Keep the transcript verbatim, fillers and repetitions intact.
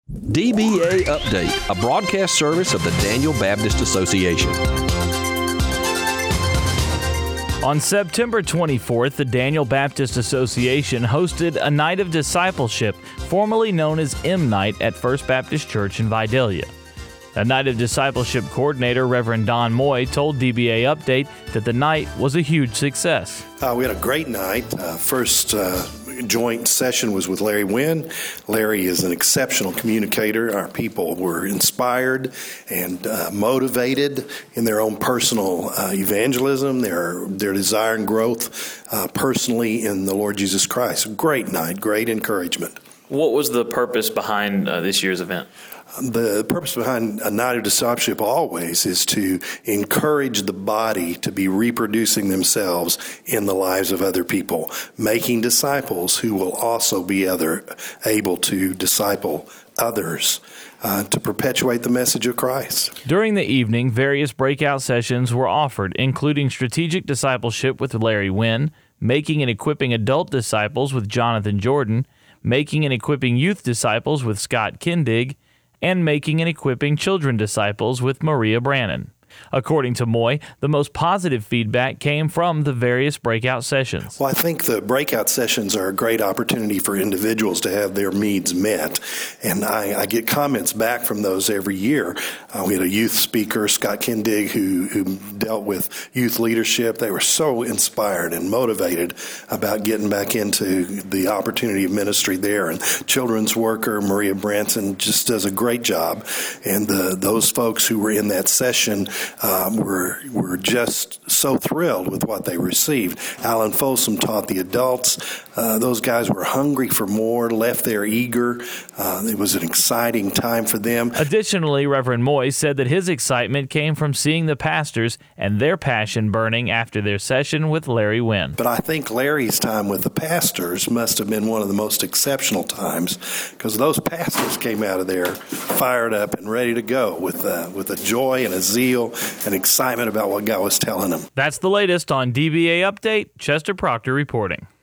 D B A Update, a broadcast service of the Daniel Baptist Association. On September twenty-fourth, the Daniel Baptist Association hosted a Night of Discipleship, formerly known as M Night, at First Baptist Church in Vidalia. The Night of Discipleship coordinator, Reverend Don Moy, told D B A Update that the night was a huge success. Uh, we had a great night. Uh, first uh, joint session was with Larry Wynn. Larry is an exceptional communicator. Our people were inspired and uh, motivated in their own personal uh, evangelism, their their desire and growth uh, personally in the Lord Jesus Christ. Great night, great encouragement. What was the purpose behind uh, this year's event? The purpose behind a Night of Discipleship always is to encourage the body to be reproducing themselves in the lives of other people, making disciples who will also be other able to disciple others uh, to perpetuate the message of Christ. During the evening, various breakout sessions were offered, including Strategic Discipleship with Larry Wynn, Making and Equipping Adult Disciples with Jonathan Jordan, Making and Equipping Youth Disciples with Scott Kindig, and Making and Equipping Children Disciples with Maria Brannon. According to Moy, the most positive feedback came from the various breakout sessions. Well, I think the breakout sessions are a great opportunity for individuals to have their needs met. And I, I get comments back from those every year. Uh, we had a youth speaker, Scott Kindig, who, who dealt with youth leadership. They were so inspired and motivated about getting back into the opportunity of ministry there. And children's worker, Maria Branson, just does a great job. And the, those folks who were in that session Um, were were just so thrilled with what they received. Alan Folsom taught the adults. Uh, those guys were hungry for more, left there eager. Uh, it was an exciting time for them. Additionally, Reverend Moy said that his excitement came from seeing the pastors and their passion burning after their session with Larry Wynn. But I think Larry's time with the pastors must have been one of the most exceptional times, because those pastors came out of there fired up and ready to go with uh, with a joy and a zeal and excitement about what God was telling them. That's the latest on D B A Update. Chester Proctor reporting.